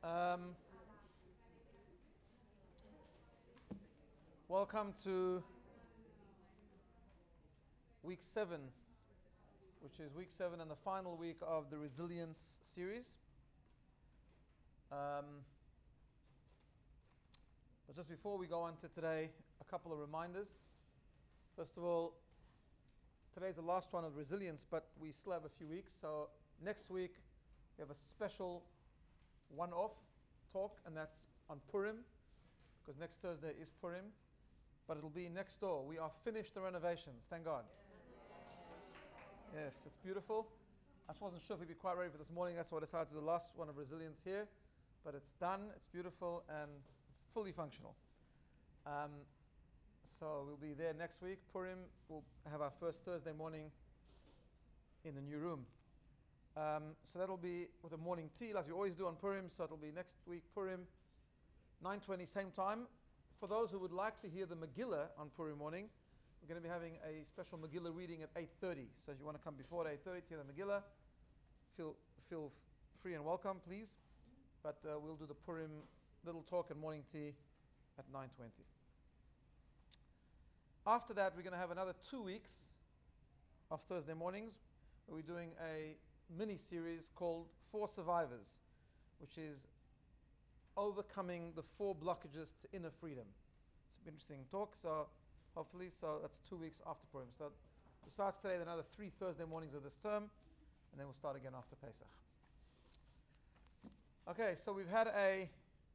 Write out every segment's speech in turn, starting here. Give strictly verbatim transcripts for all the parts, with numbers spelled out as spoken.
Um, welcome to week seven, which is week seven and the final week of the Resilience series. Um, but just before we go on to today, a couple of reminders. First of all, today's the last one of Resilience, but we still have a few weeks. So next week, we have a special one-off talk, and that's on Purim, because next Thursday is Purim. But it'll be next door. We are finished the renovations, thank God. Yes, it's beautiful. I just wasn't sure if we'd be quite ready for this morning. That's why I decided to do the last one of Resilience here. But it's done, it's beautiful, and fully functional. Um, so we'll be there next week. Purim, we'll have our first Thursday morning in the new room. Um, so that'll be with a morning tea, like we always do on Purim. So it'll be next week, Purim, nine twenty, same time. For those who would like to hear the Megillah on Purim morning, we're going to be having a special Megillah reading at eight thirty. So if you want to come before eight thirty to hear the Megillah, feel feel free and welcome, please. But uh, we'll do the Purim little talk and morning tea at nine twenty. After that, we're going to have another two weeks of Thursday mornings, where we're doing a mini-series called Four Survivors, which is overcoming the four blockages to inner freedom. It's an interesting talk, so hopefully, so that's two weeks after Purim. So besides today, there are another three Thursday mornings of this term, and then we'll start again after Pesach. Okay, so we've had a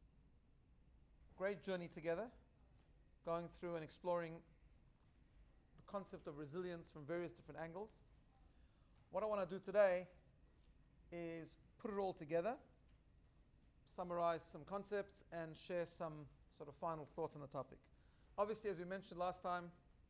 great journey together, going through and exploring the concept of resilience from various different angles. What I want to do today is put it all together, summarize some concepts, and share some sort of final thoughts on the topic. Obviously, as we mentioned last time,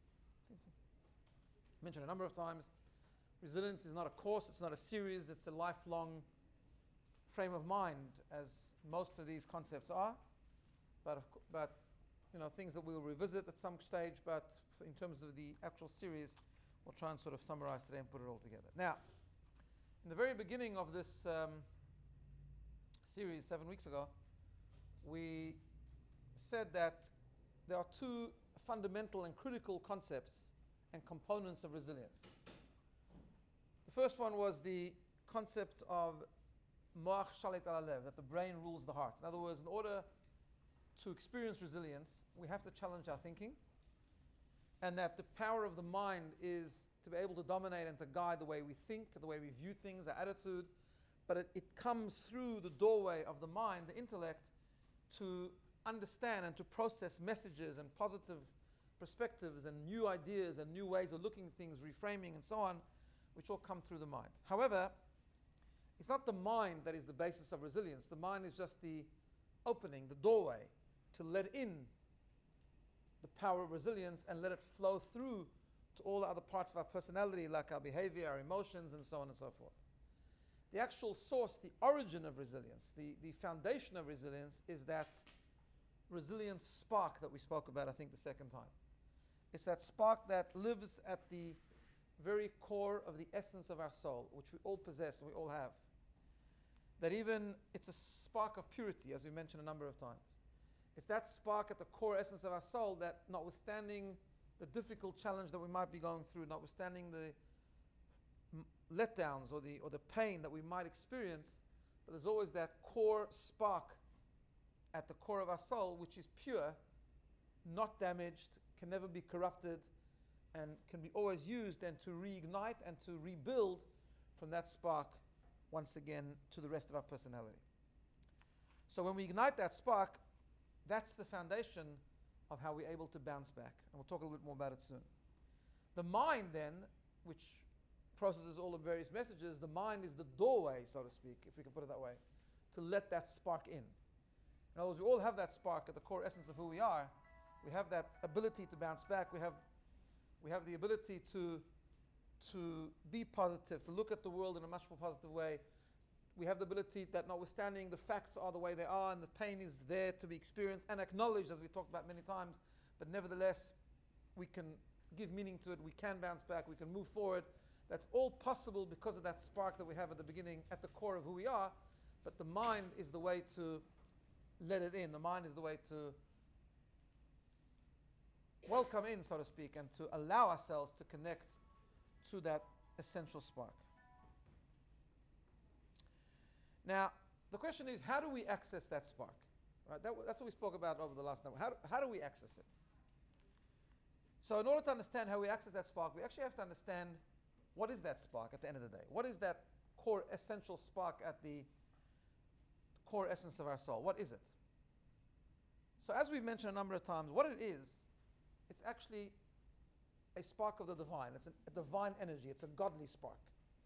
mentioned a number of times, resilience is not a course, it's not a series, it's a lifelong frame of mind, as most of these concepts are. But, but you know, things that we'll revisit at some stage, but in terms of the actual series, we'll try and sort of summarize today and put it all together. Now, in the very beginning of this um, series seven weeks ago, we said that there are two fundamental and critical concepts and components of resilience. The first one was the concept of moach shalit al halev, that the brain rules the heart. In other words, in order to experience resilience, we have to challenge our thinking, and that the power of the mind is to be able to dominate and to guide the way we think, the way we view things, our attitude. But it, it comes through the doorway of the mind, the intellect, to understand and to process messages and positive perspectives and new ideas and new ways of looking at things, reframing and so on, which all come through the mind. However, it's not the mind that is the basis of resilience. The mind is just the opening, the doorway, to let in the power of resilience and let it flow through to all the other parts of our personality, like our behavior, our emotions, and so on and so forth. The actual source, the origin of resilience, the, the foundation of resilience is that resilience spark that we spoke about, I think, the second time. It's that spark that lives at the very core of the essence of our soul, which we all possess and we all have. That even, it's a spark of purity, as we mentioned a number of times. It's that spark at the core essence of our soul that, notwithstanding the difficult challenge that we might be going through, notwithstanding the letdowns or the or the pain that we might experience, but there's always that core spark at the core of our soul, which is pure, not damaged, can never be corrupted, and can be always used and to reignite and to rebuild from that spark once again to the rest of our personality. So when we ignite that spark, that's the foundation of how we're able to bounce back. And we'll talk a little bit more about it soon. The mind then, which processes all the various messages, the mind is the doorway, so to speak, if we can put it that way, to let that spark in. In other words, we all have that spark at the core essence of who we are. We have that ability to bounce back. We have we have the ability to to be positive, to look at the world in a much more positive way. We have the ability that, notwithstanding the facts are the way they are and the pain is there to be experienced and acknowledged, as we talked about many times, but nevertheless, we can give meaning to it. We can bounce back. We can move forward. That's all possible because of that spark that we have at the beginning, at the core of who we are. But the mind is the way to let it in. The mind is the way to welcome in, so to speak, and to allow ourselves to connect to that essential spark. Now, the question is, how do we access that spark? Right? That, that's what we spoke about over the last night. How do, how do we access it? So in order to understand how we access that spark, we actually have to understand what is that spark at the end of the day. What is that core essential spark at the core essence of our soul? What is it? So as we've mentioned a number of times, what it is, it's actually a spark of the divine. It's a, a divine energy. It's a godly spark.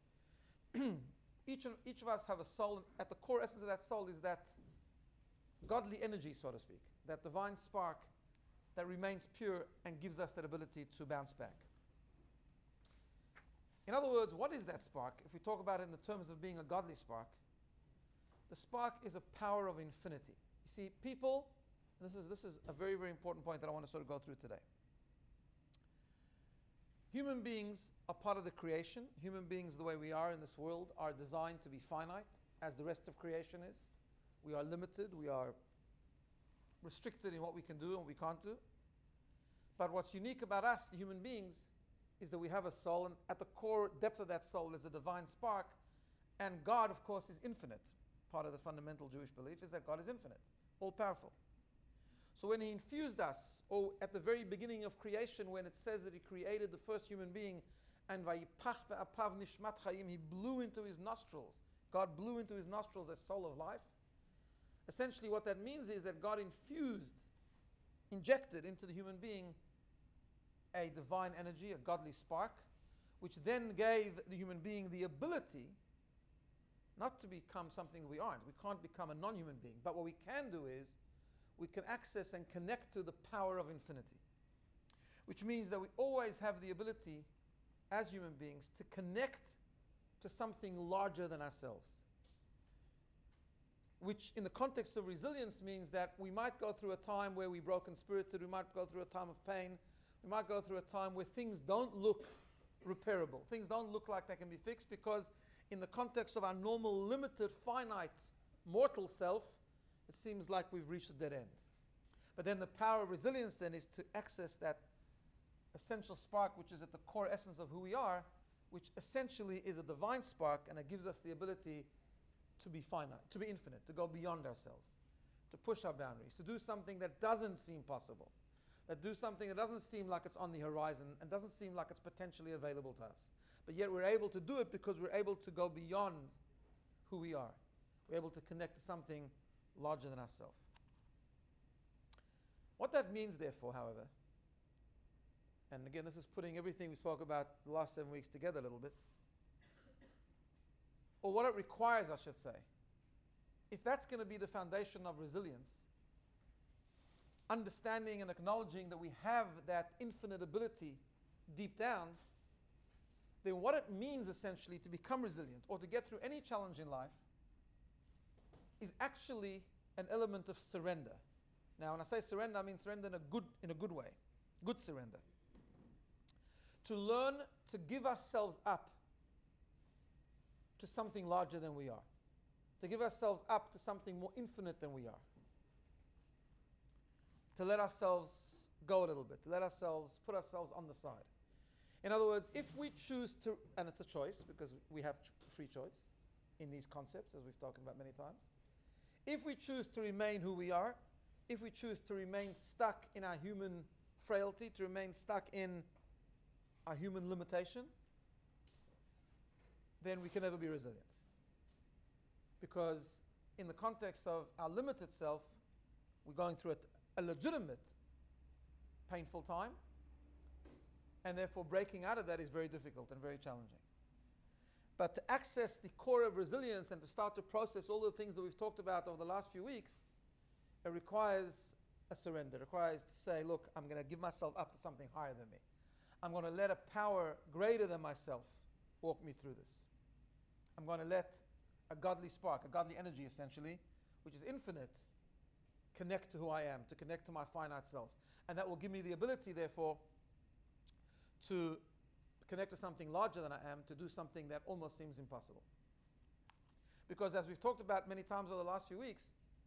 each, of, each of us have a soul. At the core essence of that soul is that godly energy, so to speak, that divine spark that remains pure and gives us that ability to bounce back. In other words, what is that spark? If we talk about it in the terms of being a godly spark, the spark is a power of infinity. You see, people, this is, this is a very, very important point that I want to sort of go through today. Human beings are part of the creation. Human beings, the way we are in this world, are designed to be finite, as the rest of creation is. We are limited, we are restricted in what we can do and what we can't do. But what's unique about us, the human beings, is that we have a soul, and at the core depth of that soul is a divine spark, and God, of course, is infinite. Part of the fundamental Jewish belief is that God is infinite, all-powerful. So when He infused us, or at the very beginning of creation, when it says that He created the first human being, and vayipach be'apav nishmat chayim, He blew into his nostrils, God blew into his nostrils a soul of life. Essentially what that means is that God infused, injected into the human being a divine energy, a godly spark, which then gave the human being the ability not to become something that we aren't. We can't become a non-human being. But what we can do is we can access and connect to the power of infinity, which means that we always have the ability as human beings to connect to something larger than ourselves, which in the context of resilience means that we might go through a time where we're broken spirited, we might go through a time of pain, we might go through a time where things don't look repairable, things don't look like they can be fixed, because in the context of our normal, limited, finite, mortal self, it seems like we've reached a dead end. But then the power of resilience then is to access that essential spark, which is at the core essence of who we are, which essentially is a divine spark, and it gives us the ability to be finite, to be infinite, to go beyond ourselves, to push our boundaries, to do something that doesn't seem possible, that do something that doesn't seem like it's on the horizon and doesn't seem like it's potentially available to us. But yet we're able to do it because we're able to go beyond who we are. We're able to connect to something larger than ourselves. What that means, therefore, however, and again, this is putting everything we spoke about the last seven weeks together a little bit, or what it requires, I should say, if that's going to be the foundation of resilience, understanding and acknowledging that we have that infinite ability deep down, then what it means essentially to become resilient or to get through any challenge in life is actually an element of surrender. Now, when I say surrender, I mean surrender in a good, in a good way, good surrender. To learn to give ourselves up to something larger than we are, to give ourselves up to something more infinite than we are, to let ourselves go a little bit, to let ourselves put ourselves on the side. In other words, if we choose to, and it's a choice because we have free choice in these concepts, as we've talked about many times, if we choose to remain who we are, if we choose to remain stuck in our human frailty, to remain stuck in our human limitation, then we can never be resilient. Because in the context of our limited self, we're going through a, a legitimate painful time, and therefore breaking out of that is very difficult and very challenging. But to access the core of resilience and to start to process all the things that we've talked about over the last few weeks, it requires a surrender. It requires to say, look, I'm going to give myself up to something higher than me. I'm going to let a power greater than myself walk me through this. I'm going to let a godly spark, a godly energy essentially, which is infinite, connect to who I am, to connect to my finite self. And that will give me the ability, therefore, to connect to something larger than I am, to do something that almost seems impossible. Because as we've talked about many times over the last few weeks,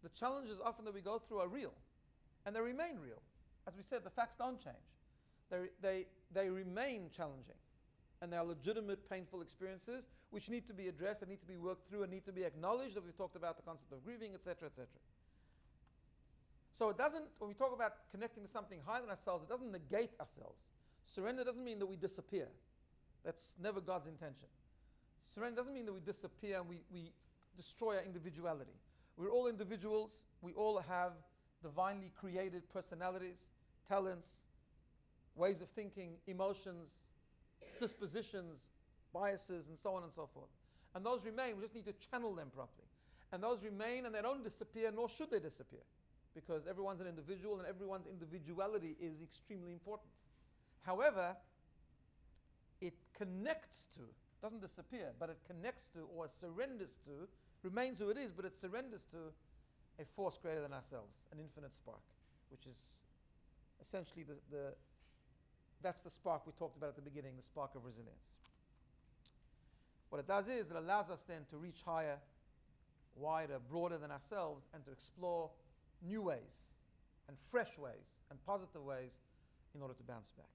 the challenges often that we go through are real, and they remain real. As we said, the facts don't change. They, they, they remain challenging, and they are legitimate, painful experiences which need to be addressed and need to be worked through and need to be acknowledged. That we've talked about the concept of grieving, et cetera, et cetera. So it doesn't, when we talk about connecting to something higher than ourselves, it doesn't negate ourselves. Surrender doesn't mean that we disappear. That's never God's intention. Surrender doesn't mean that we disappear and we, we destroy our individuality. We're all individuals. We all have divinely created personalities, talents, ways of thinking, emotions, dispositions, biases, and so on and so forth. And those remain. We just need to channel them properly. And those remain and they don't disappear, nor should they disappear. Because everyone's an individual and everyone's individuality is extremely important. However, it connects to, doesn't disappear, but it connects to or surrenders to, remains who it is, but it surrenders to a force greater than ourselves, an infinite spark, which is essentially the, the that's the spark we talked about at the beginning, the spark of resilience. What it does is it allows us then to reach higher, wider, broader than ourselves and to explore new ways and fresh ways and positive ways in order to bounce back.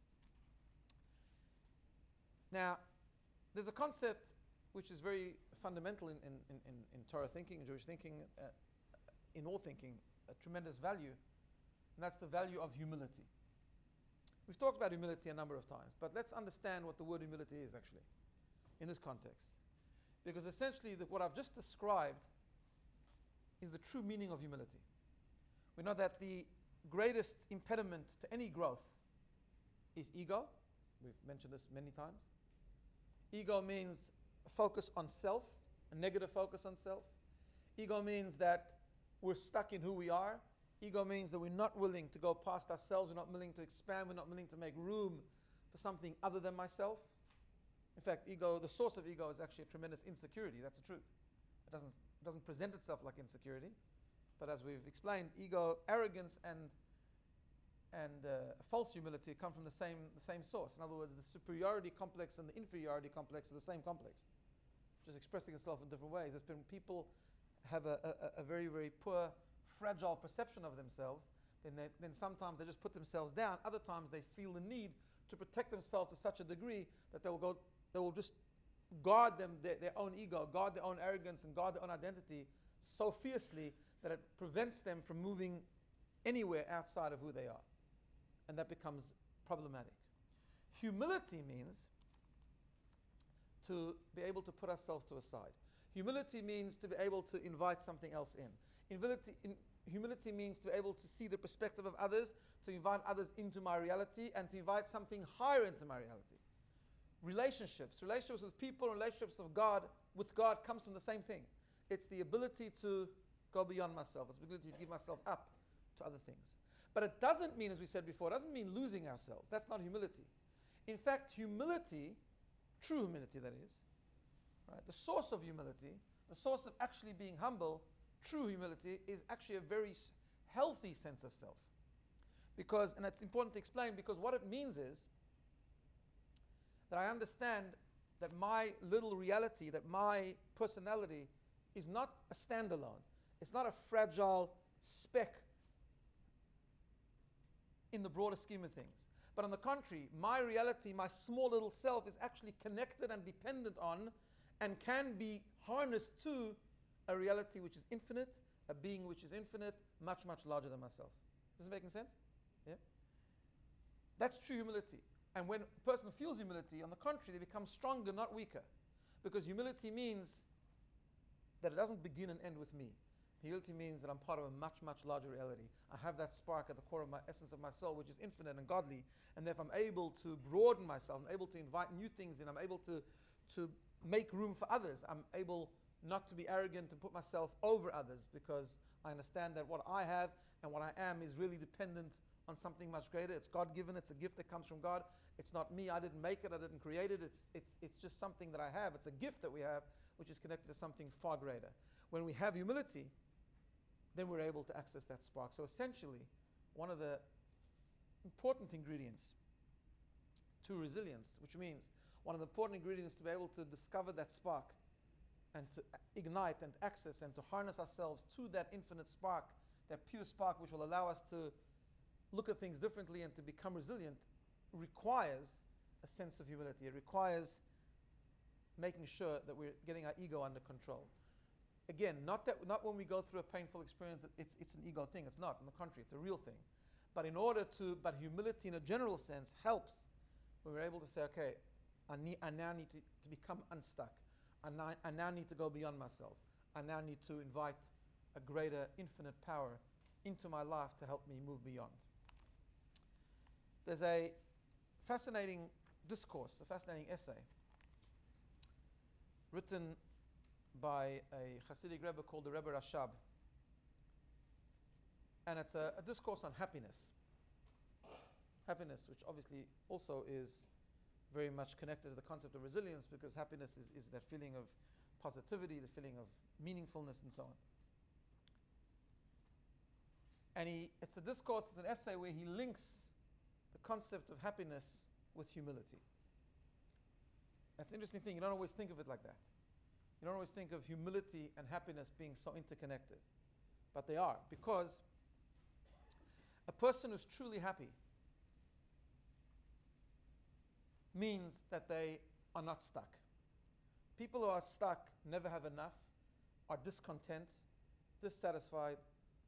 Now, there's a concept which is very fundamental in, in, in, in Torah thinking, in Jewish thinking, uh, in all thinking, a tremendous value, and that's the value of humility. We've talked about humility a number of times, but let's understand what the word humility is actually in this context. Because essentially the, what I've just described is the true meaning of humility. We know that the greatest impediment to any growth is ego. We've mentioned this many times. Ego means a focus on self, a negative focus on self. Ego means that we're stuck in who we are. Ego means that we're not willing to go past ourselves, we're not willing to expand, we're not willing to make room for something other than myself. In fact, ego, the source of ego is actually a tremendous insecurity. That's the truth. It doesn't, it doesn't present itself like insecurity. But as we've explained, ego, arrogance, and and uh, false humility come from the same the same source. In other words, the superiority complex and the inferiority complex are the same complex, just expressing itself in different ways. There's been people have a, a, a very, very poor, fragile perception of themselves. Then, they, then sometimes they just put themselves down. Other times they feel the need to protect themselves to such a degree that they will go, they will just guard them their, their own ego, guard their own arrogance, and guard their own identity so fiercely that it prevents them from moving anywhere outside of who they are. And that becomes problematic. Humility means to be able to put ourselves to a side. Humility means to be able to invite something else in. Humility, in, humility means to be able to see the perspective of others, to invite others into my reality, and to invite something higher into my reality. Relationships, relationships with people, relationships of God, with God comes from the same thing. It's the ability to go beyond myself. It's the ability to give myself up to other things. But it doesn't mean, as we said before, it doesn't mean losing ourselves. That's not humility. In fact, humility, true humility that is, right, the source of humility, the source of actually being humble, true humility, is actually a very healthy sense of self. Because, and it's important to explain, because what it means is that I understand that my little reality, that my personality is not a standalone. It's not a fragile speck in the broader scheme of things. But on the contrary, my reality, my small little self, is actually connected and dependent on and can be harnessed to a reality which is infinite, a being which is infinite, much, much larger than myself. Does this make sense? Yeah? That's true humility. And when a person feels humility, on the contrary, they become stronger, not weaker. Because humility means that it doesn't begin and end with me. Humility means that I'm part of a much, much larger reality. I have that spark at the core of my essence of my soul, which is infinite and godly. And if I'm able to broaden myself, I'm able to invite new things in, I'm able to, to make room for others. I'm able not to be arrogant and put myself over others, because I understand that what I have and what I am is really dependent on something much greater. It's God-given. It's a gift that comes from God. It's not me. I didn't make it. I didn't create it. It's, it's, it's just something that I have. It's a gift that we have, which is connected to something far greater. When we have humility, then we're able to access that spark. So essentially, one of the important ingredients to resilience, which means one of the important ingredients to be able to discover that spark and to ignite and access and to harness ourselves to that infinite spark, that pure spark which will allow us to look at things differently and to become resilient, requires a sense of humility. It requires making sure that we're getting our ego under control. Again, not that not when we go through a painful experience, it's it's an ego thing. It's not. On the contrary, it's a real thing. But in order to, but humility in a general sense helps when we're able to say, okay, I, need, I now need to, to become unstuck. I now, I now need to go beyond myself. I now need to invite a greater infinite power into my life to help me move beyond. There's a fascinating discourse, a fascinating essay written by a Hasidic Rebbe called the Rebbe Rashab. And it's a, a discourse on happiness. Happiness, which obviously also is very much connected to the concept of resilience, because happiness is, is that feeling of positivity, the feeling of meaningfulness, and so on. And he, it's a discourse, it's an essay where he links the concept of happiness with humility. That's an interesting thing. You don't always think of it like that. You don't always think of humility and happiness being so interconnected. But they are, because a person who's truly happy means that they are not stuck. People who are stuck never have enough, are discontent, dissatisfied.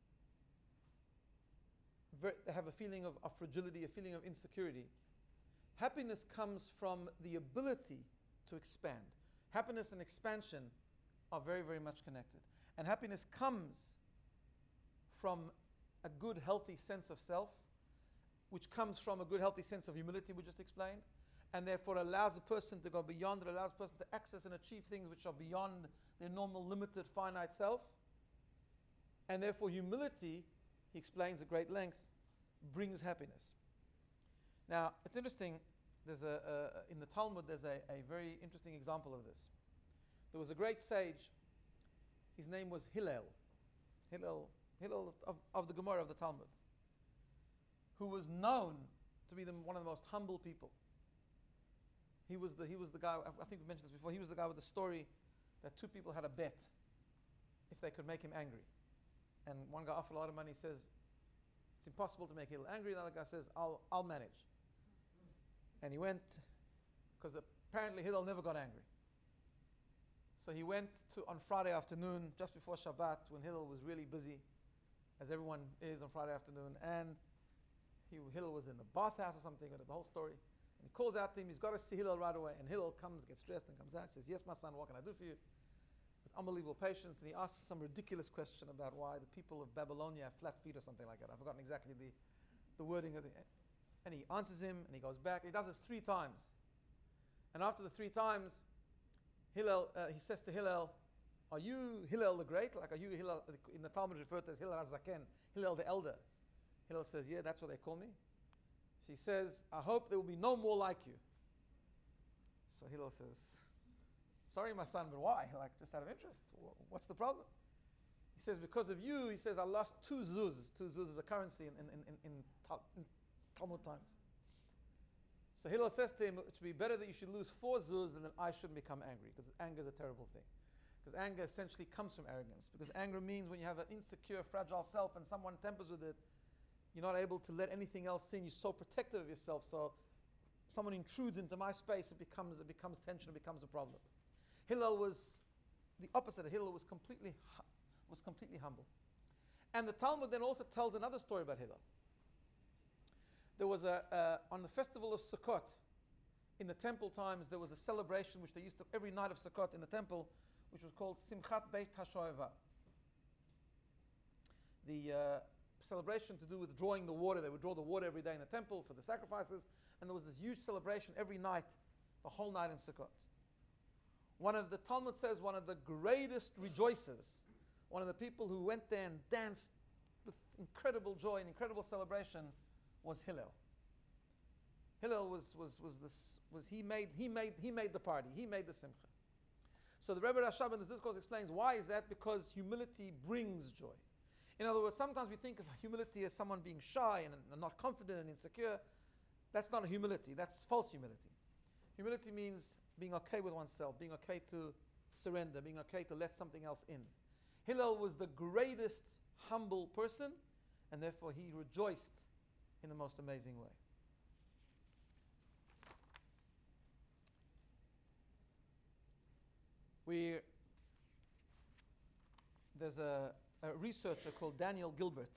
Very, they have a feeling of, of fragility, a feeling of insecurity. Happiness comes from the ability to expand. Happiness and expansion are very, very much connected. And happiness comes from a good, healthy sense of self, which comes from a good, healthy sense of humility, we just explained, and therefore allows a person to go beyond, it allows a person to access and achieve things which are beyond their normal, limited, finite self. And therefore humility, he explains at great length, brings happiness. Now, it's interesting, there's a, a in the Talmud, there's a, a very interesting example of this. There was a great sage, his name was Hillel, Hillel, Hillel of, of the Gemara of the Talmud, who was known to be the, one of the most humble people. He was the he was the guy, I think we mentioned this before, he was the guy with the story that two people had a bet if they could make him angry. And one guy offered a lot of money, he says, it's impossible to make Hillel angry. The other guy says, I'll I'll manage. And he went, because apparently Hillel never got angry. So he went to on Friday afternoon, just before Shabbat, when Hillel was really busy, as everyone is on Friday afternoon, and he, Hillel was in the bathhouse or something, or the whole story. And he calls out to him, he's got to see Hillel right away. And Hillel comes, gets dressed, and comes out, says, yes, my son, what can I do for you? With unbelievable patience, and he asks some ridiculous question about why the people of Babylonia have flat feet or something like that. I've forgotten exactly the, the wording of it. And he answers him, and he goes back. He does this three times. And after the three times, Hillel, uh, he says to Hillel, are you Hillel the Great? Like, are you Hillel, in the Talmud referred to as Hillel HaZaken, Hillel the Elder? Hillel says, yeah, that's what they call me. She says, I hope there will be no more like you. So Hillel says, sorry, my son, but why? Like, just out of interest. What's the problem? He says, because of you, he says, I lost two zuz. Two zuz is a currency in, in, in, in, in Talmud times. So Hillel says to him, it would be better that you should lose four zuz and then I shouldn't become angry, because anger is a terrible thing. Because anger essentially comes from arrogance. Because anger means when you have an insecure, fragile self and someone tempers with it, you're not able to let anything else in. You're so protective of yourself. So someone intrudes into my space, it becomes it becomes tension, it becomes a problem. Hillel was the opposite. Hillel was completely was completely humble. And the Talmud then also tells another story about Hillel. There was a, uh, on the festival of Sukkot, in the temple times, there was a celebration which they used to, every night of Sukkot in the temple, which was called Simchat Beit HaShoeva. The uh, celebration to do with drawing the water. They would draw the water every day in the temple for the sacrifices, and there was this huge celebration every night, the whole night in Sukkot. One of the Talmud says, one of the greatest rejoicers, one of the people who went there and danced with incredible joy and incredible celebration, was Hillel. Hillel was was was this was he made he made he made the party, he made the simcha. So the Rebbe Rashab in this discourse explains why is that? Because humility brings joy. In other words, sometimes we think of humility as someone being shy and, and not confident and insecure. That's not a humility. That's false humility. Humility means being okay with oneself, being okay to surrender, being okay to let something else in. Hillel was the greatest humble person, and therefore he rejoiced in the most amazing way. We there's a, a researcher called Daniel Gilbert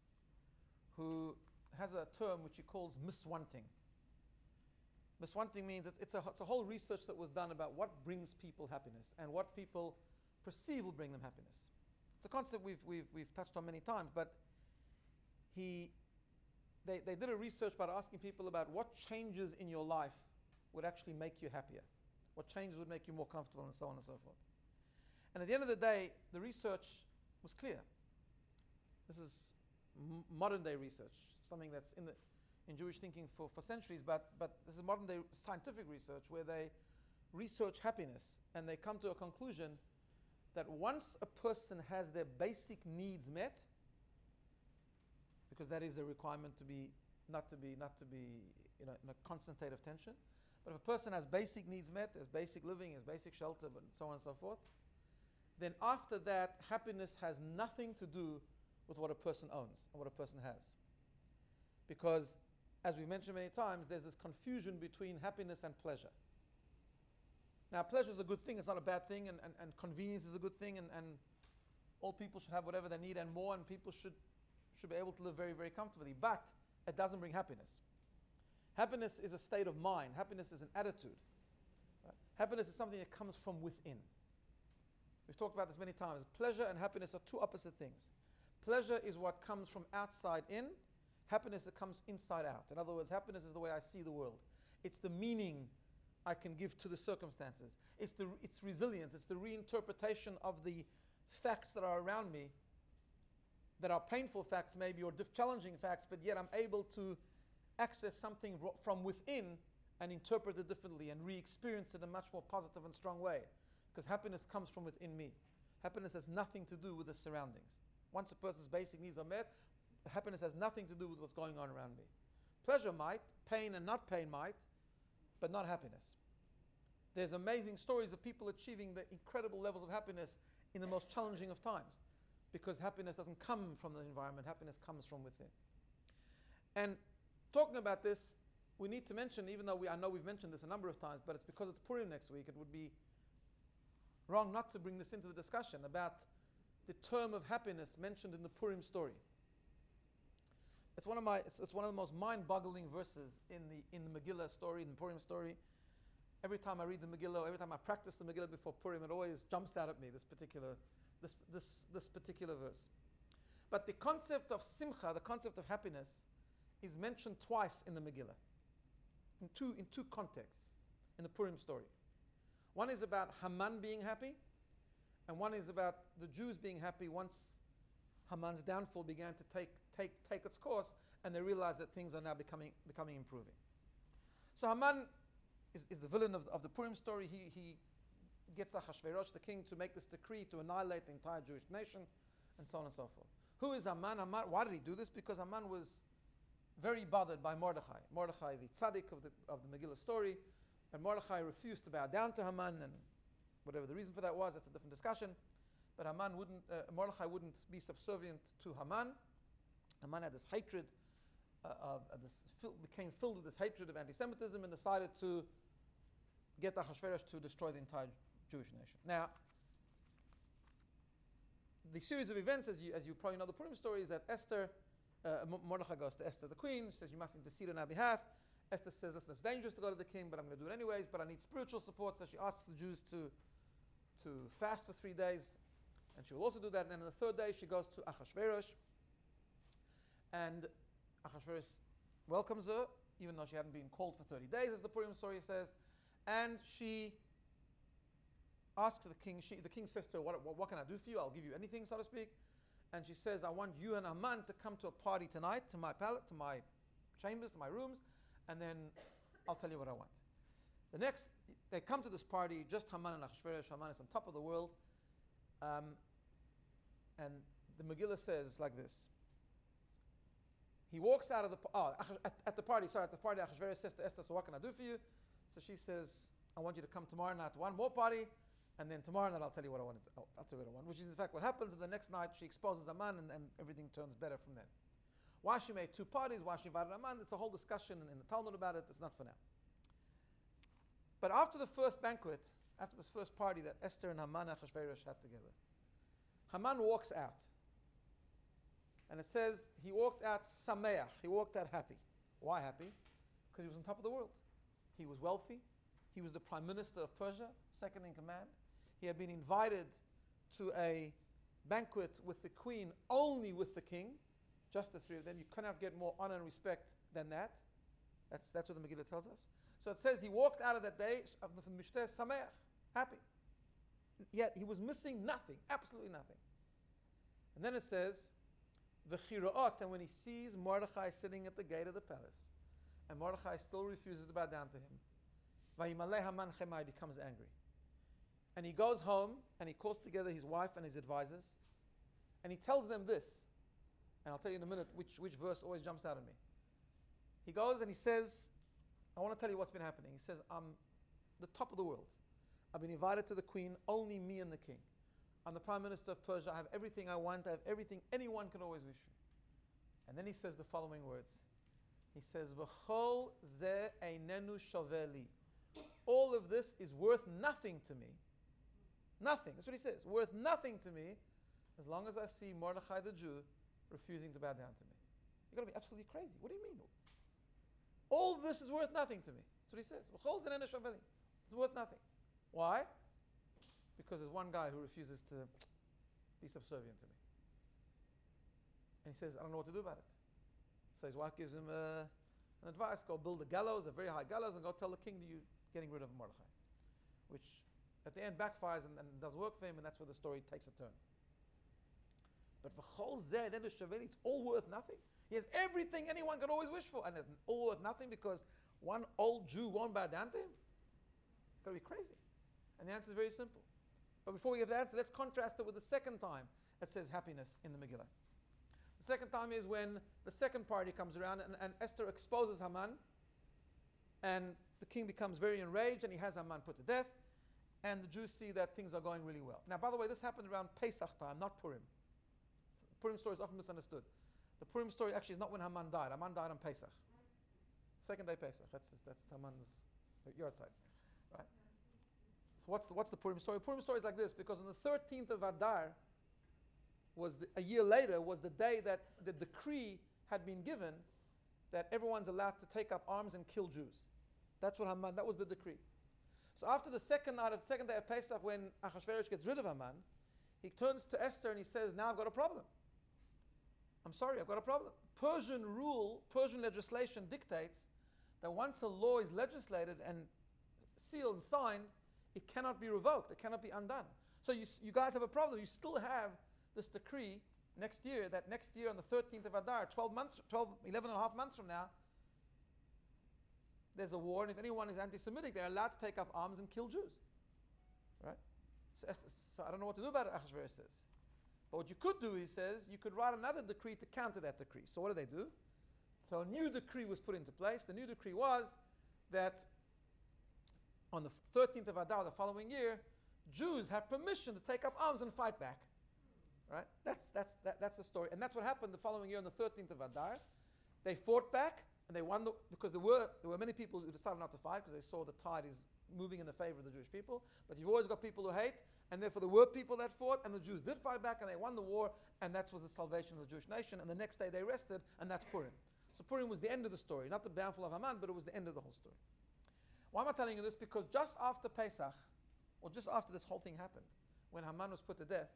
who has a term which he calls miswanting. Miswanting means it's, it's, a, it's a whole research that was done about what brings people happiness and what people perceive will bring them happiness. It's a concept we've, we've, we've touched on many times, but he, they, they did a research about asking people about what changes in your life would actually make you happier, what changes would make you more comfortable, and so on and so forth. And at the end of the day, the research was clear. This is m- modern day research, something that's in the in Jewish thinking for, for centuries, but but this is modern day scientific research where they research happiness and they come to a conclusion that once a person has their basic needs met, because that is a requirement to be not to be not to be you know in a constant state of tension, but if a person has basic needs met, there's basic living, there's basic shelter, and so on and so forth, then after that, happiness has nothing to do with what a person owns and what a person has. Because, as we've mentioned many times, there's this confusion between happiness and pleasure. Now, pleasure is a good thing, it's not a bad thing, and, and, and convenience is a good thing, and, and all people should have whatever they need and more, and people should, should be able to live very, very comfortably. But it doesn't bring happiness. Happiness is a state of mind. Happiness is an attitude. Right? Happiness is something that comes from within. We've talked about this many times. Pleasure and happiness are two opposite things. Pleasure is what comes from outside in. Happiness that comes inside out. In other words, happiness is the way I see the world. It's the meaning I can give to the circumstances. It's the it's resilience. It's the reinterpretation of the facts that are around me, that are painful facts maybe, or diff- challenging facts, but yet I'm able to access something ro- from within and interpret it differently and re-experience it in a much more positive and strong way. Because happiness comes from within me. Happiness has nothing to do with the surroundings. Once a person's basic needs are met, happiness has nothing to do with what's going on around me. Pleasure might, pain and not pain might, but not happiness. There's amazing stories of people achieving the incredible levels of happiness in the most challenging of times, because happiness doesn't come from the environment, happiness comes from within. And talking about this, we need to mention, even though we, I know we've mentioned this a number of times, but it's because it's Purim next week, it would be wrong not to bring this into the discussion about the term of happiness mentioned in the Purim story. It's one of my it's, it's one of the most mind-boggling verses in the in the Megillah story, in the Purim story. Every time I read the Megillah, every time I practice the Megillah before Purim, it always jumps out at me, this particular this this this particular verse. But the concept of simcha, the concept of happiness, is mentioned twice in the Megillah, in two in two contexts in the Purim story. One is about Haman being happy, and one is about the Jews being happy once Haman's downfall began to take take take its course, and they realized that things are now becoming becoming improving. So Haman is, is the villain of, of the Purim story. He he gets Ahasuerus, the king, to make this decree to annihilate the entire Jewish nation, and so on and so forth. Who is Haman? Haman, why did he do this? Because Haman was very bothered by Mordechai. Mordechai, the tzaddik of the of the Megillah story, and Mordechai refused to bow down to Haman, and whatever the reason for that was, that's a different discussion. But Haman wouldn't, uh, Mordechai wouldn't be subservient to Haman. Haman had this hatred, uh, of uh, this fill, became filled with this hatred of anti-Semitism, and decided to get Ahasuerus to destroy the entire Jewish nation. Now, the series of events, as you as you probably know, the Purim story is that Esther, uh, Mordechai goes to Esther the queen. She says, "You must intercede on our behalf." Esther says, "Listen, it's dangerous to go to the king, but I'm going to do it anyways. But I need spiritual support." So she asks the Jews to to fast for three days. And she will also do that. And then on the third day, she goes to Ahasuerus. And Ahasuerus welcomes her, even though she hadn't been called for thirty days, as the Purim story says. And she asks the king, she, the king says to her, what, what, what can I do for you? I'll give you anything, so to speak. And she says, I want you and Haman to come to a party tonight, to my palace, to my chambers, to my rooms, and then I'll tell you what I want. The next, they come to this party, just Haman and Ahasuerus. Haman is on top of the world. Um, and the Megillah says like this. He walks out of the oh at, at the party. Sorry, at the party, Ahasuerus says to Esther, "So what can I do for you?" So she says, "I want you to come tomorrow night to one more party, And then tomorrow night I'll tell you what I wanted. To, oh, I'll tell you what I want, which is in fact what happens. And the next night she exposes Haman, and, and everything turns better from then. Why she made two parties? Why she invited Haman? It's a whole discussion in, in the Talmud about it. It's not for now. But after the first banquet, after this first party that Esther and Haman and Achashverosh had together, Haman walks out, and it says he walked out sameach. He walked out happy. Why happy? Because he was on top of the world. He was wealthy. He was the prime minister of Persia, second in command. He had been invited to a banquet with the queen, only with the king, just the three of them. You cannot get more honor and respect than that. That's, that's what the Megillah tells us. So it says he walked out of that day, of the Mishteh, sameach, happy. Yet he was missing nothing, absolutely nothing. And then it says, V'chiraot, and when he sees Mordechai sitting at the gate of the palace, and Mordechai still refuses to bow down to him, Vayimaleh Haman Chemai, becomes angry. And he goes home and he calls together his wife and his advisors, and he tells them this. And I'll tell you in a minute which, which verse always jumps out at me. He goes and he says, I want to tell you what's been happening. He says, I'm the top of the world. I've been invited to the queen, only me and the king. I'm the prime minister of Persia. I have everything I want. I have everything anyone can always wish for. And then he says the following words. He says, V'chol ze einenu shoveli. All of this is worth nothing to me. Nothing. That's what he says. Worth nothing to me as long as I see Mordechai the Jew refusing to bow down to me. You've got to be absolutely crazy. What do you mean? All this is worth nothing to me. That's what he says. V'chol ze einenu shoveli. It's worth nothing. Why? Because there's one guy who refuses to be subservient to me. And he says, I don't know what to do about it. So his wife gives him uh, an advice, go build a gallows, a very high gallows, and go tell the king that you're getting rid of Mordechai. Which at the end backfires and, and doesn't work for him, and that's where the story takes a turn. But v'chol zeh einenu shoveli, it's all worth nothing. He has everything anyone could always wish for, and it's all worth nothing because one old Jew won't bow down to him. It's got to be crazy. And the answer is very simple. But before we get the answer, let's contrast it with the second time it says happiness in the Megillah. The second time is when the second party comes around and, and Esther exposes Haman, and the king becomes very enraged and he has Haman put to death, and the Jews see that things are going really well. Now, by the way, this happened around Pesach time, not Purim. Purim story is often misunderstood. The Purim story actually is not when Haman died. Haman died on Pesach. Second day Pesach. That's that's Haman's yard side, right? So what's the, what's the Purim story? Purim story is like this, because on the thirteenth of Adar, was the, a year later, was the day that the decree had been given that everyone's allowed to take up arms and kill Jews. That's what Haman, that was the decree. So after the second night of the second day of Pesach, when Achashverosh gets rid of Haman, he turns to Esther and he says, now I've got a problem. I'm sorry, I've got a problem. Persian rule, Persian legislation dictates that once a law is legislated and sealed and signed, it cannot be revoked. It cannot be undone. So you, you guys have a problem. You still have this decree next year, that next year on the thirteenth of Adar, twelve months, twelve, eleven and a half months from now, there's a war, and if anyone is anti-Semitic, they're allowed to take up arms and kill Jews. Right? So, so I don't know what to do about it, Achashverosh says. But what you could do, he says, you could write another decree to counter that decree. So what do they do? So a new decree was put into place. The new decree was that on the thirteenth of Adar the following year, Jews have permission to take up arms and fight back. Right? That's that's that, that's the story. And that's what happened the following year on the thirteenth of Adar. They fought back and they won the, because there were there were many people who decided not to fight because they saw the tide is moving in the favor of the Jewish people. But you've always got people who hate, and therefore there were people that fought, and the Jews did fight back and they won the war, and that was the salvation of the Jewish nation. And the next day they rested, and that's Purim. So Purim was the end of the story, not the downfall of Haman, but it was the end of the whole story. Why am I telling you this? Because just after Pesach, or just after this whole thing happened, when Haman was put to death,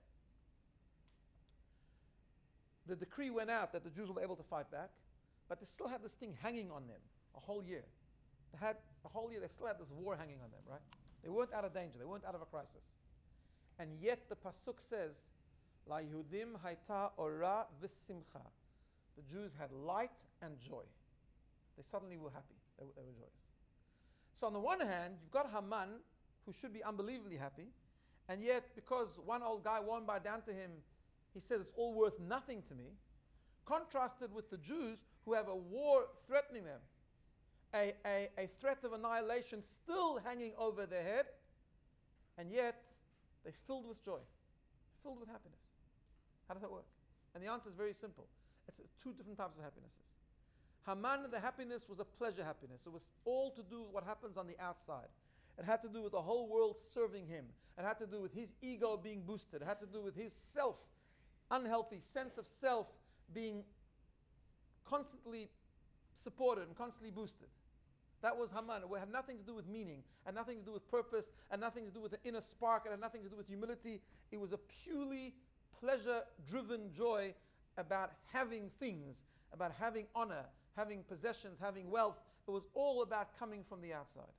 the decree went out that the Jews were able to fight back, but they still had this thing hanging on them a whole year. They had a whole year, they still had this war hanging on them, right? They weren't out of danger, they weren't out of a crisis. And yet the Pasuk says, La Yehudim hayta ora v'simcha. The Jews had light and joy. They suddenly were happy, they were, they were joyous. So on the one hand, you've got Haman, who should be unbelievably happy, and yet because one old guy won't bow down to him, he says it's all worth nothing to me, contrasted with the Jews who have a war threatening them, a, a, a threat of annihilation still hanging over their head, and yet They're filled with joy, filled with happiness. How does that work? And the answer is very simple. It's two different types of happinesses. Haman, the happiness was a pleasure happiness. It was all to do with what happens on the outside. It had to do with the whole world serving him. It had to do with his ego being boosted. It had to do with his self, unhealthy sense of self being constantly supported and constantly boosted. That was Haman. It had nothing to do with meaning, and nothing to do with purpose, and nothing to do with the inner spark, and had nothing to do with humility. It was a purely pleasure-driven joy about having things, about having honor, having possessions, having wealth. It was all about coming from the outside.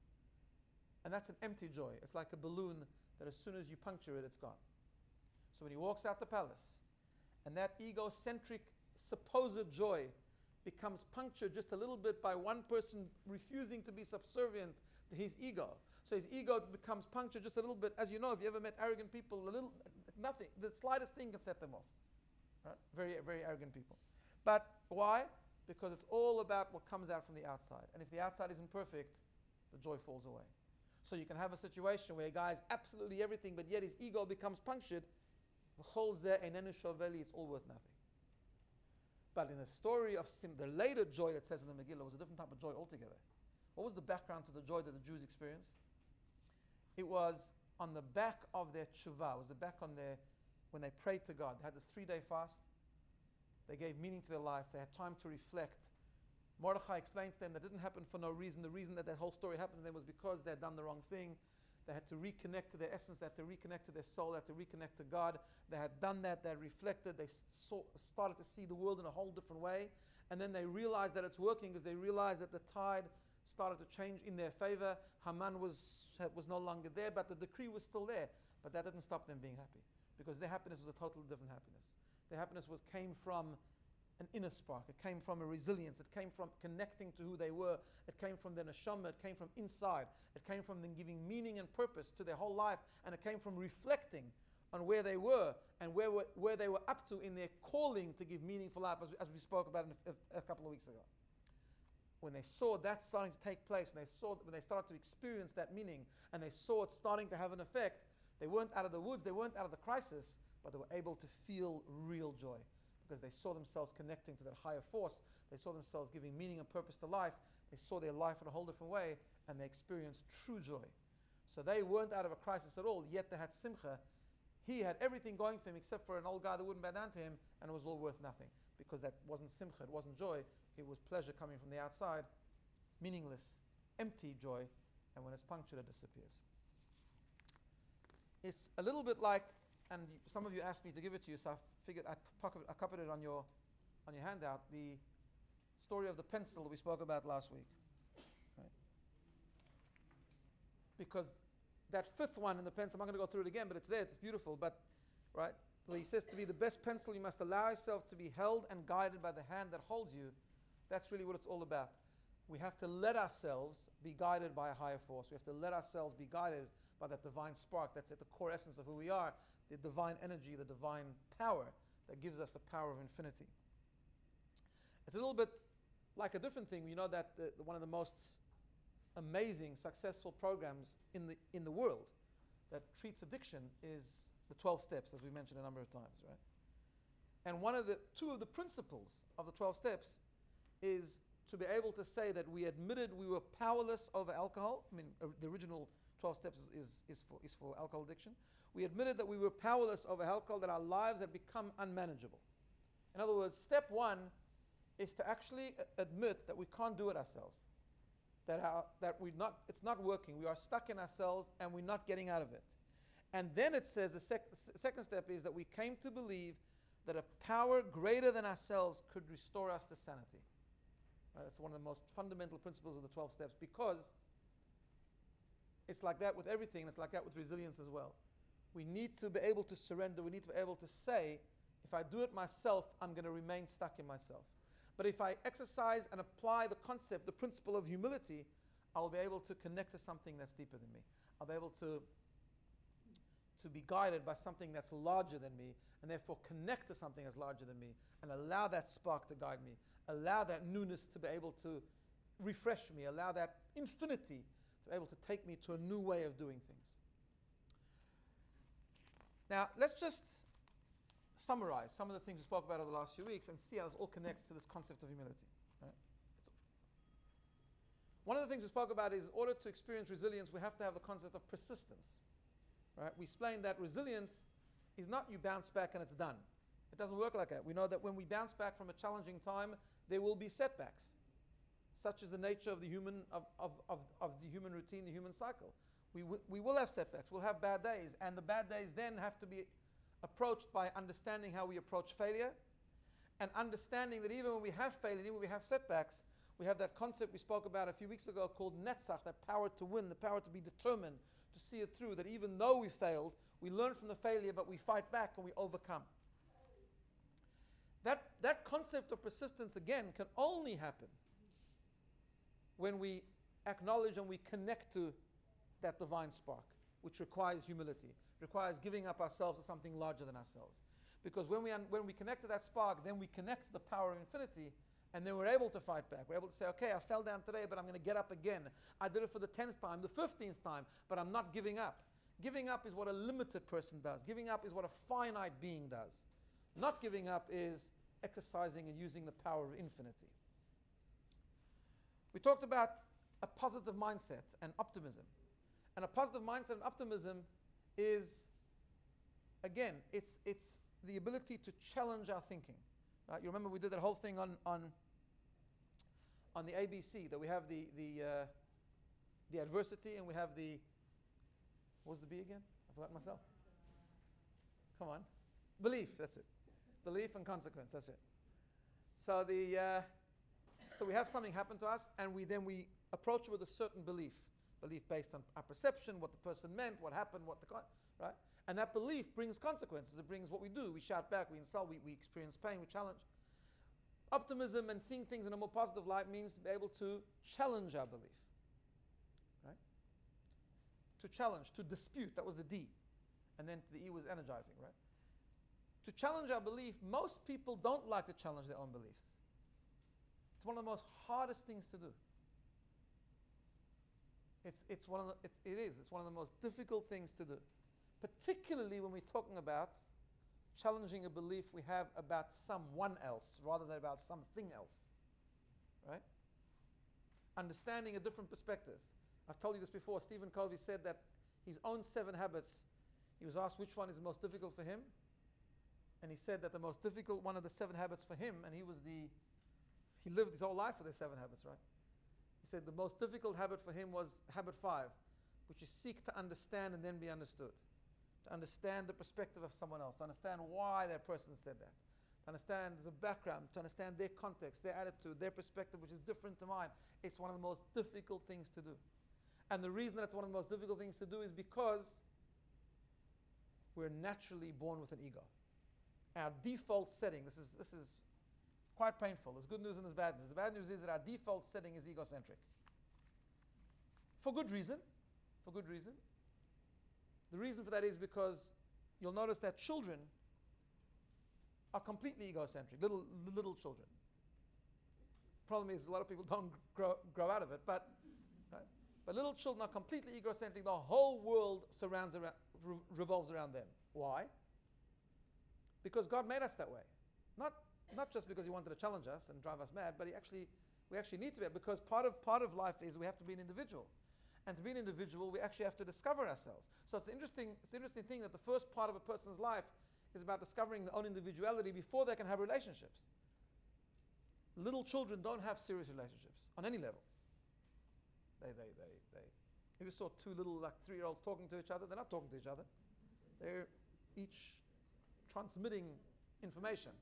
And that's an empty joy. It's like a balloon that as soon as you puncture it, it's gone. So when he walks out the palace, and that egocentric supposed joy becomes punctured just a little bit by one person refusing to be subservient to his ego. So his ego becomes punctured just a little bit. As you know, if you ever met arrogant people, a little, nothing, the slightest thing can set them off. Right? Very, very arrogant people. But why? Because it's all about what comes out from the outside. And if the outside isn't perfect, the joy falls away. So you can have a situation where a guy is absolutely everything, but yet his ego becomes punctured. It's all worth nothing. But in the story of Sim, the later joy that says in the Megillah was a different type of joy altogether. What was the background to the joy that the Jews experienced? It was on the back of their tshuva. It was the back on their, when they prayed to God. They had this three-day fast. They gave meaning to their life. They had time to reflect. Mordechai explained to them that didn't happen for no reason. The reason that that whole story happened to them was because they had done the wrong thing. They had to reconnect to their essence. They had to reconnect to their soul. They had to reconnect to God. They had done that. They had reflected. They saw, started to see the world in a whole different way. And then they realized that it's working because they realized that the tide started to change in their favor. Haman was, was no longer there, but the decree was still there. But that didn't stop them being happy, because their happiness was a totally different happiness. Their happiness was came from an inner spark. It came from a resilience. It came from connecting to who they were. It came from their neshama. It came from inside. It came from them giving meaning and purpose to their whole life. And it came from reflecting on where they were and where, were, where they were up to in their calling to give meaningful life, as, as we spoke about in a, a couple of weeks ago. When they saw that starting to take place, when they saw, when they started to experience that meaning, and they saw it starting to have an effect, they weren't out of the woods, they weren't out of the crisis, but they were able to feel real joy. Because they saw themselves connecting to that higher force. They saw themselves giving meaning and purpose to life. They saw their life in a whole different way, and they experienced true joy. So they weren't out of a crisis at all, yet they had simcha. He had everything going for him except for an old guy that wouldn't bow down to him, and it was all worth nothing. Because that wasn't simcha, it wasn't joy, it was pleasure coming from the outside, meaningless, empty joy, and when it's punctured, it disappears. It's a little bit like, and some of you asked me to give it to you, so I figured I copied it on your on your handout, the story of the pencil that we spoke about last week. Right? Because that fifth one in the pencil, I'm not going to go through it again, but it's there, it's beautiful, but, right, where he says to be the best pencil, you must allow yourself to be held and guided by the hand that holds you. That's really what it's all about. We have to let ourselves be guided by a higher force. We have to let ourselves be guided by that divine spark that's at the core essence of who we are, the divine energy, the divine power that gives us the power of infinity. It's a little bit like a different thing. You know that the, the, one of the most amazing, successful programs in the in the world that treats addiction is the twelve steps, as we mentioned a number of times, right? And one of the two of the principles of the twelve steps is to be able to say that we admitted we were powerless over alcohol. I mean, uh, the original twelve steps is, is, is, for, is for alcohol addiction. We admitted that we were powerless over alcohol, that our lives had become unmanageable. In other words, step one is to actually admit that we can't do it ourselves. That, our, that we not, it's not working. We are stuck in ourselves and we're not getting out of it. And then it says the, sec, the second step is that we came to believe that a power greater than ourselves could restore us to sanity. Right, that's one of the most fundamental principles of the twelve steps, because it's like that with everything, and it's like that with resilience as well. We need to be able to surrender. We need to be able to say, if I do it myself, I'm going to remain stuck in myself. But if I exercise and apply the concept, the principle of humility, I'll be able to connect to something that's deeper than me. I'll be able to to be guided by something that's larger than me, and therefore connect to something that's larger than me, and allow that spark to guide me, allow that newness to be able to refresh me, allow that infinity to be able to take me to a new way of doing things. Now, let's just summarize some of the things we spoke about over the last few weeks and see how this all connects to this concept of humility. Right? One of the things we spoke about is in order to experience resilience, we have to have the concept of persistence. Right? We explained that resilience is not you bounce back and it's done. It doesn't work like that. We know that when we bounce back from a challenging time, there will be setbacks. Such is the nature of the human of, of, of, of the human routine, the human cycle. We, w- we will have setbacks, we'll have bad days, and the bad days then have to be approached by understanding how we approach failure, and understanding that even when we have failure, even when we have setbacks, we have that concept we spoke about a few weeks ago called netzach, that power to win, the power to be determined, to see it through, that even though we failed, we learn from the failure, but we fight back and we overcome. That, that concept of persistence, again, can only happen when we acknowledge and we connect to that divine spark, which requires humility, requires giving up ourselves to something larger than ourselves. Because when we un- when we connect to that spark, then we connect to the power of infinity, and then we're able to fight back. We're able to say, okay, I fell down today, but I'm going to get up again. I did it for the tenth time, the fifteenth time, but I'm not giving up. Giving up is what a limited person does. Giving up is what a finite being does. Not giving up is exercising and using the power of infinity. We talked about a positive mindset and optimism. And a positive mindset and optimism is, again, it's it's the ability to challenge our thinking. Right? You remember we did that whole thing on on, on the A B C, that we have the the uh, the adversity and we have the, what was the B again? I forgot myself. Come on. Belief, that's it. Belief and consequence, that's it. So the uh, so we have something happen to us, and we then we approach it with a certain belief. Belief based on our perception, what the person meant, what happened, what the con- right, and that belief brings consequences. It brings what we do. We shout back, we insult, we, we experience pain, we challenge. Optimism and seeing things in a more positive light means to be able to challenge our belief, right? To challenge, to dispute. That was the D, and then the E was energizing, right? To challenge our belief. Most people don't like to challenge their own beliefs. It's one of the most hardest things to do. It's it's one of the, it, it is. It's one of the most difficult things to do, particularly when we're talking about challenging a belief we have about someone else rather than about something else, right? Understanding a different perspective. I've told you this before. Stephen Covey said that his own seven habits, he was asked which one is most difficult for him, and he said that the most difficult one of the seven habits for him, and he was the, he lived his whole life with the seven habits, right? He said the most difficult habit for him was habit five, which is seek to understand and then be understood. To understand the perspective of someone else, to understand why that person said that, to understand there's a background, to understand their context, their attitude, their perspective, which is different to mine. It's one of the most difficult things to do. And the reason that it's one of the most difficult things to do is because we're naturally born with an ego. Our default setting, this is this is quite painful. There's good news and there's bad news. The bad news is that our default setting is egocentric. For good reason. For good reason. The reason for that is because you'll notice that children are completely egocentric, little little children. Problem is a lot of people don't grow, grow out of it, but right? But little children are completely egocentric. The whole world surrounds around, re- revolves around them. Why? Because God made us that way. Not Not just because he wanted to challenge us and drive us mad, but he actually, we actually need to be, because part of part of life is we have to be an individual. And to be an individual, we actually have to discover ourselves. So it's an interesting, it's an interesting thing that the first part of a person's life is about discovering their own individuality before they can have relationships. Little children don't have serious relationships on any level. They, they, they, they. If you saw two little, like three-year-olds talking to each other, they're not talking to each other. They're each transmitting information.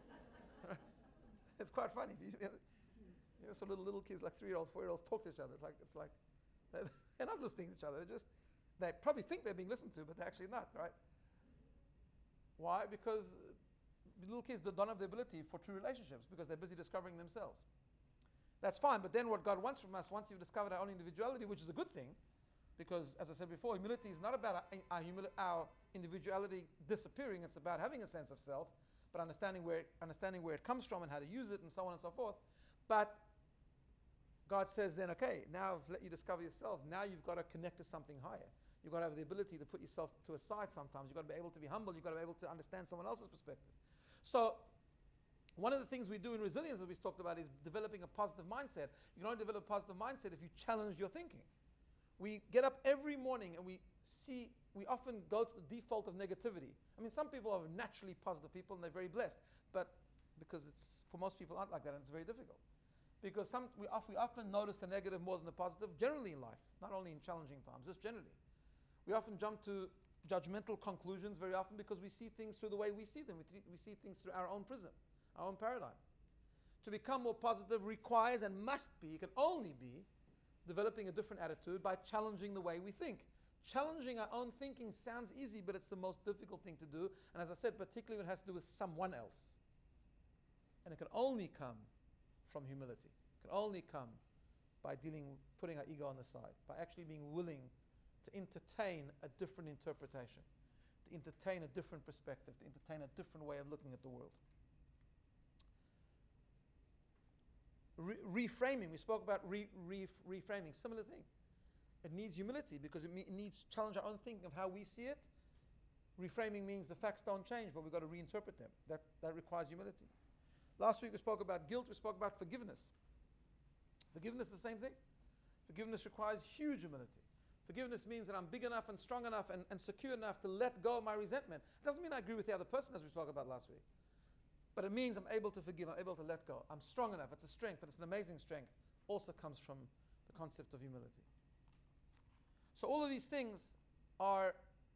It's quite funny. You, you know, so little little kids, like three-year-olds, four-year-olds, talk to each other. It's like it's like they're, they're not listening to each other. They're just they probably think they're being listened to, but they're actually not, right? Why? Because little kids don't have the ability for true relationships because they're busy discovering themselves. That's fine, but then what God wants from us, once you've discovered our own individuality, which is a good thing, because as I said before, humility is not about our, our, humili- our individuality disappearing. It's about having a sense of self, but understanding where understanding where it comes from and how to use it and so on and so forth. But God says then, okay, now I've let you discover yourself. Now you've got to connect to something higher. You've got to have the ability to put yourself to a side sometimes. You've got to be able to be humble. You've got to be able to understand someone else's perspective. So, one of the things we do in resilience, as we talked about, is developing a positive mindset. You can only develop a positive mindset if you challenge your thinking. We get up every morning and we see, we often go to the default of negativity. I mean, some people are naturally positive people and they're very blessed, but because it's, for most people aren't like that and it's very difficult. Because some, we, often, we often notice the negative more than the positive, generally in life, not only in challenging times, just generally. We often jump to judgmental conclusions very often because we see things through the way we see them. We, th- we see things through our own prism, our own paradigm. To become more positive requires and must be, it can only be, developing a different attitude by challenging the way we think. Challenging our own thinking sounds easy, but it's the most difficult thing to do. And as I said, particularly when it has to do with someone else. And it can only come from humility. It can only come by dealing, putting our ego on the side, by actually being willing to entertain a different interpretation, to entertain a different perspective, to entertain a different way of looking at the world. Re- reframing, we spoke about re- re- reframing, similar thing. It needs humility because it, me- it needs to challenge our own thinking of how we see it. Reframing means the facts don't change, but we've got to reinterpret them. That, that requires humility. Last week we spoke about guilt, we spoke about forgiveness. Forgiveness is the same thing. Forgiveness requires huge humility. Forgiveness means that I'm big enough and strong enough and, and secure enough to let go of my resentment. It doesn't mean I agree with the other person, as we spoke about last week. But it means I'm able to forgive, I'm able to let go. I'm strong enough. It's a strength, and it's an amazing strength. Also comes from the concept of humility. So all of these things are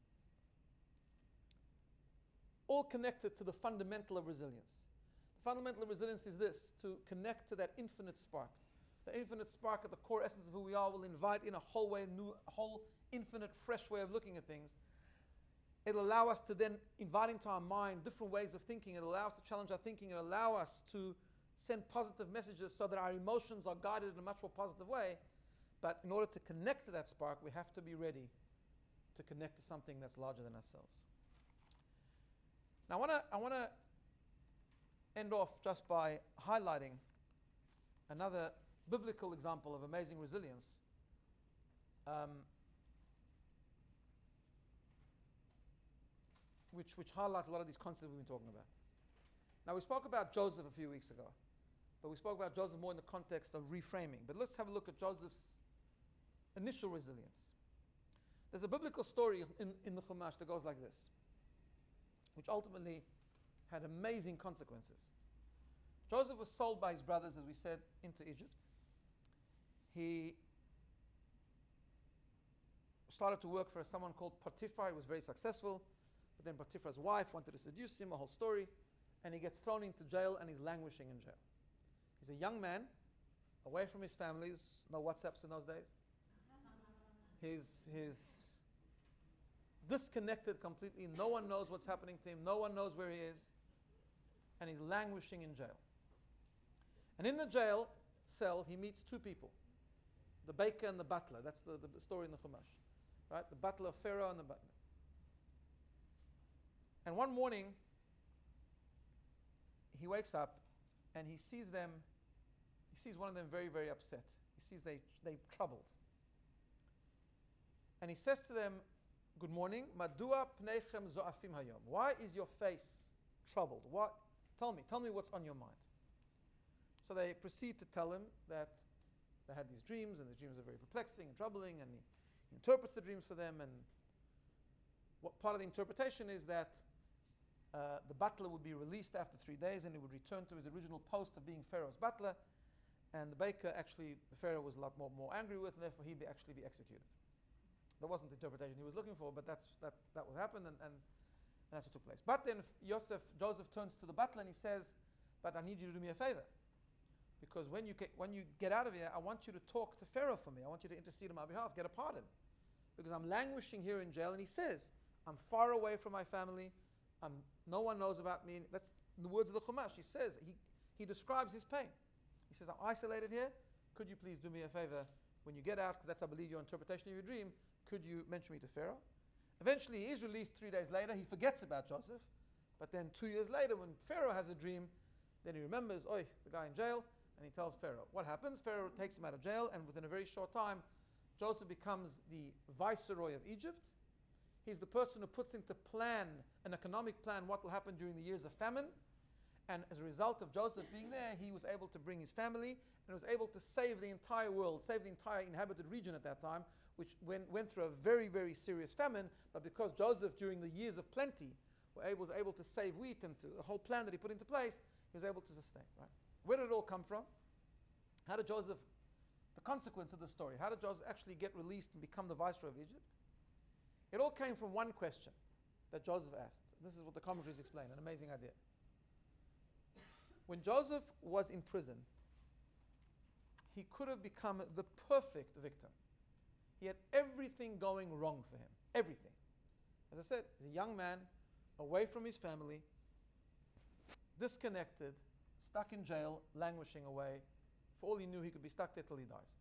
all connected to the fundamental of resilience. The fundamental of resilience is this: to connect to that infinite spark. The infinite spark at the core essence of who we are will invite in a whole way, new, a whole infinite, fresh way of looking at things. It'll allow us to then invite into our mind different ways of thinking. It'll allow us to challenge our thinking. It'll allow us to send positive messages so that our emotions are guided in a much more positive way. But in order to connect to that spark, we have to be ready to connect to something that's larger than ourselves. Now, I want to I want to end off just by highlighting another biblical example of amazing resilience. Um, Which, which highlights a lot of these concepts we've been talking about. Now, we spoke about Joseph a few weeks ago, but we spoke about Joseph more in the context of reframing. But let's have a look at Joseph's initial resilience. There's a biblical story in, in the Chumash that goes like this, which ultimately had amazing consequences. Joseph was sold by his brothers, as we said, into Egypt. He started to work for someone called Potiphar. He was very successful. But then Potiphar's wife wanted to seduce him, a whole story, and he gets thrown into jail and he's languishing in jail. He's a young man, away from his families, no WhatsApps in those days. He's, he's disconnected completely, no one knows what's happening to him, no one knows where he is, and he's languishing in jail. And in the jail cell, he meets two people, the baker and the butler. That's the, the, the story in the Chumash, right? The butler of Pharaoh and the butler. And one morning, he wakes up and he sees them, he sees one of them very, very upset. He sees they, they're troubled. And he says to them, "Good morning. Madua pneichem zo'afim hayom." Why is your face troubled? What? Tell me. Tell me what's on your mind. So they proceed to tell him that they had these dreams, and the dreams are very perplexing and troubling, and he, he interprets the dreams for them. And what part of the interpretation is that Uh, the butler would be released after three days and he would return to his original post of being Pharaoh's butler, and the baker actually, the Pharaoh was a lot more, more angry with, and therefore he'd be actually be executed. That wasn't the interpretation he was looking for, but that's, that, that would happen, and, and, and that's what took place. But then Joseph, Joseph turns to the butler and he says, "But I need you to do me a favor, because when you, get, when you get out of here, I want you to talk to Pharaoh for me. I want you to intercede on my behalf, get a pardon, because I'm languishing here in jail." And he says, "I'm far away from my family. Um, no one knows about me." That's in the words of the Chumash. He says, he, he describes his pain. He says, "I'm isolated here. Could you please do me a favor when you get out, because that's, I believe, your interpretation of your dream, could you mention me to Pharaoh?" Eventually, he is released three days later. He forgets about Joseph. But then two years later, when Pharaoh has a dream, then he remembers, "Oi, the guy in jail," and he tells Pharaoh. What happens? Pharaoh takes him out of jail, and within a very short time, Joseph becomes the viceroy of Egypt. He's the person who puts into plan, an economic plan, what will happen during the years of famine. And as a result of Joseph being there, he was able to bring his family and was able to save the entire world, save the entire inhabited region at that time, which went, went through a very, very serious famine. But because Joseph, during the years of plenty, was able to save wheat and to, the whole plan that he put into place, he was able to sustain. Right? Where did it all come from? How did Joseph, the consequence of the story, how did Joseph actually get released and become the viceroy of Egypt? It all came from one question that Joseph asked. This is what the commentaries explain, an amazing idea. When Joseph was in prison, he could have become the perfect victim. He had everything going wrong for him. Everything. As I said, he's a young man, away from his family, disconnected, stuck in jail, languishing away. For all he knew, he could be stuck there till he dies.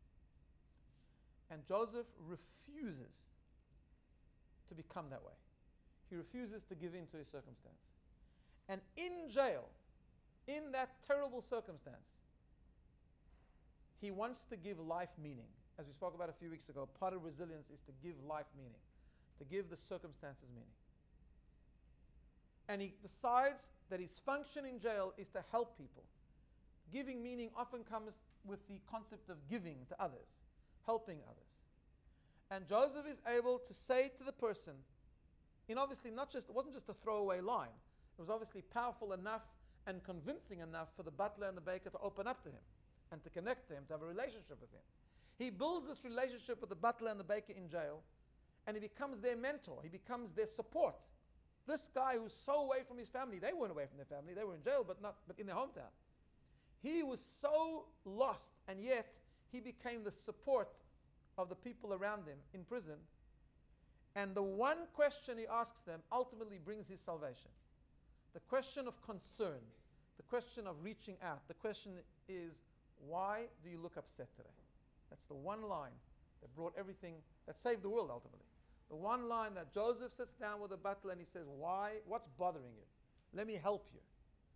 And Joseph refuses to become that way. He refuses to give in to his circumstance. And in jail, in that terrible circumstance, he wants to give life meaning. As we spoke about a few weeks ago, part of resilience is to give life meaning, to give the circumstances meaning. And he decides that his function in jail is to help people. Giving meaning often comes with the concept of giving to others, helping others. And Joseph is able to say to the person, in obviously not just, it wasn't just a throwaway line, it was obviously powerful enough and convincing enough for the butler and the baker to open up to him and to connect to him, to have a relationship with him. He builds this relationship with the butler and the baker in jail, and he becomes their mentor. He becomes their support. This guy who's so away from his family, they weren't away from their family, they were in jail, but not, but in their hometown. He was so lost, and yet he became the support of the people around him in prison. And the one question he asks them ultimately brings his salvation. The question of concern, the question of reaching out, the question is, why do you look upset today? That's the one line that brought everything, that saved the world ultimately. The one line that Joseph sits down with the butler and he says, why? What's bothering you? Let me help you.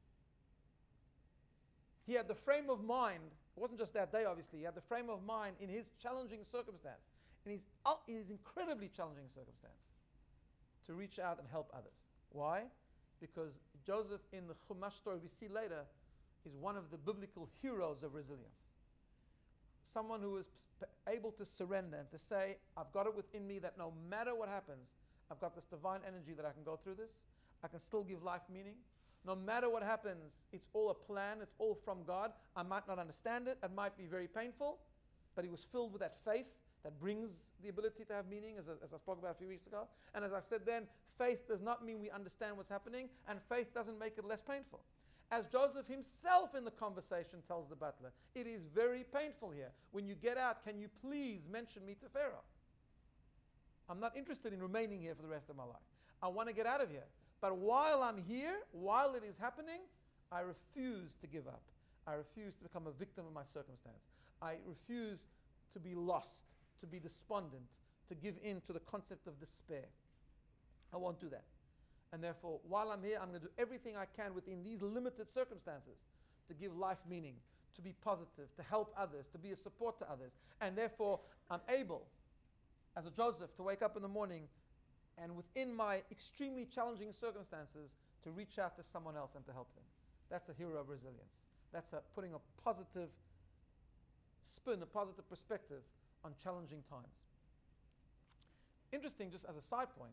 He had the frame of mind, it wasn't just that day obviously, he had the frame of mind in his challenging circumstance, in his, in his incredibly challenging circumstance, to reach out and help others. Why? Because Joseph, in the Chumash story we see later, is one of the biblical heroes of resilience. Someone who is able to surrender and to say, I've got it within me that no matter what happens, I've got this divine energy that I can go through this. I can still give life meaning. No matter what happens, it's all a plan. It's all from God. I might not understand it. It might be very painful. But he was filled with that faith that brings the ability to have meaning, as, as I spoke about a few weeks ago. And as I said then, faith does not mean we understand what's happening, and faith doesn't make it less painful. As Joseph himself in the conversation tells the butler, it is very painful here. When you get out, can you please mention me to Pharaoh? I'm not interested in remaining here for the rest of my life. I want to get out of here. But while I'm here, while it is happening, I refuse to give up. I refuse to become a victim of my circumstance. I refuse to be lost, to be despondent, to give in to the concept of despair. I won't do that. And therefore, while I'm here, I'm going to do everything I can within these limited circumstances to give life meaning, to be positive, to help others, to be a support to others. And therefore, I'm able, as a Joseph, to wake up in the morning and within my extremely challenging circumstances, to reach out to someone else and to help them. That's a hero of resilience. That's a, putting a positive spin, a positive perspective on challenging times. Interesting, just as a side point,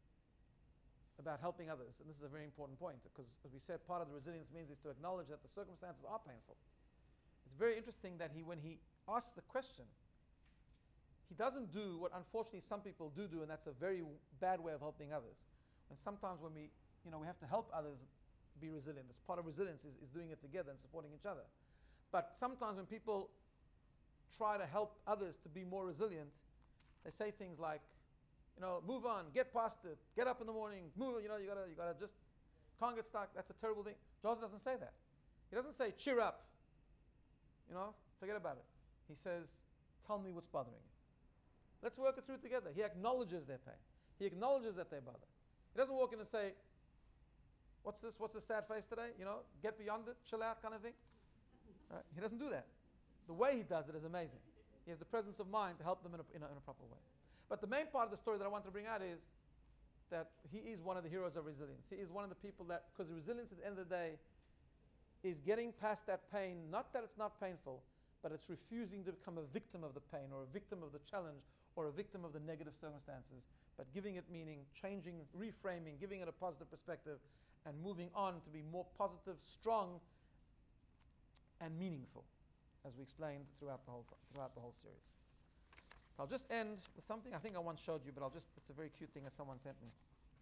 about helping others, and this is a very important point, because as we said, part of the resilience means is to acknowledge that the circumstances are painful. It's very interesting that he, when he asks the question, he doesn't do what unfortunately some people do do, and that's a very bad way of helping others. And sometimes when we, you know, we have to help others be resilient. That's part of resilience is, is doing it together and supporting each other. But sometimes when people try to help others to be more resilient, they say things like, you know, move on, get past it, get up in the morning, move, you know, you gotta, you gotta just, can't get stuck, that's a terrible thing. Joseph doesn't say that. He doesn't say, cheer up, you know, forget about it. He says, tell me what's bothering you. Let's work it through together. He acknowledges their pain. He acknowledges that they bother. He doesn't walk in and say, what's this, what's this sad face today? You know, get beyond it, chill out kind of thing. Right? He doesn't do that. The way he does it is amazing. He has the presence of mind to help them in a, in a, in a proper way. But the main part of the story that I want to bring out is that he is one of the heroes of resilience. He is one of the people that, because resilience at the end of the day is getting past that pain, not that it's not painful, but it's refusing to become a victim of the pain or a victim of the challenge or a victim of the negative circumstances, but giving it meaning, changing, reframing, giving it a positive perspective, and moving on to be more positive, strong, and meaningful, as we explained throughout the whole throughout the whole series. So I'll just end with something I think I once showed you, but I'll just it's a very cute thing that someone sent me.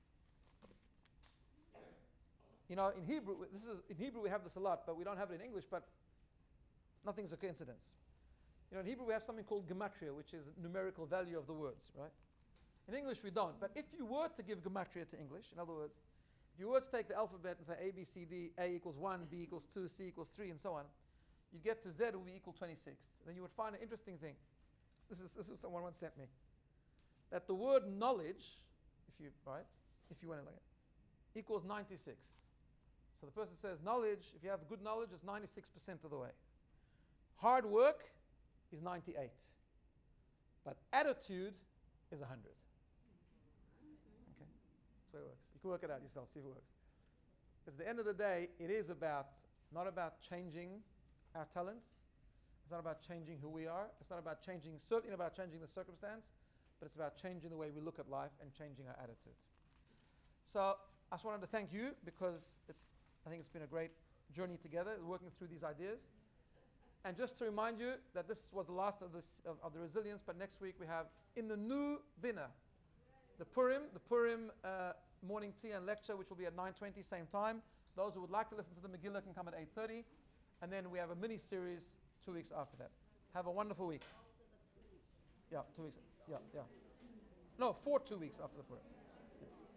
You know, in Hebrew, this is in Hebrew we have this a lot, but we don't have it in English, but nothing's a coincidence. You know, in Hebrew we have something called gematria, which is numerical value of the words, right? In English we don't. But if you were to give gematria to English, in other words, if you were to take the alphabet and say A, B, C, D, A equals one, B equals two, C equals three, and so on, you'd get to Z will be equal twenty-six. Then you would find an interesting thing. This is this is someone once sent me. That the word knowledge, if you right, if you want to look at it, equals ninety-six. So the person says knowledge, if you have good knowledge, is ninety-six percent of the way. Hard work is ninety-eight. But attitude is one hundred. Okay? That's the way it works. You can work it out yourself, see if it works. Because at the end of the day, it is about, not about changing our talents. It's not about changing who we are. It's not about changing, certainly not about changing the circumstance, but it's about changing the way we look at life and changing our attitude. So I just wanted to thank you because it's, I think it's been a great journey together, working through these ideas. And just to remind you that this was the last of, this, of, of the resilience, but next week we have in the new Bina, the Purim, the Purim uh, morning tea and lecture, which will be at nine twenty, same time. Those who would like to listen to the Megillah can come at eight thirty. And then we have a mini series two weeks after that. Have a wonderful week. Yeah, two weeks. Yeah, yeah. No, four two weeks after the Purim.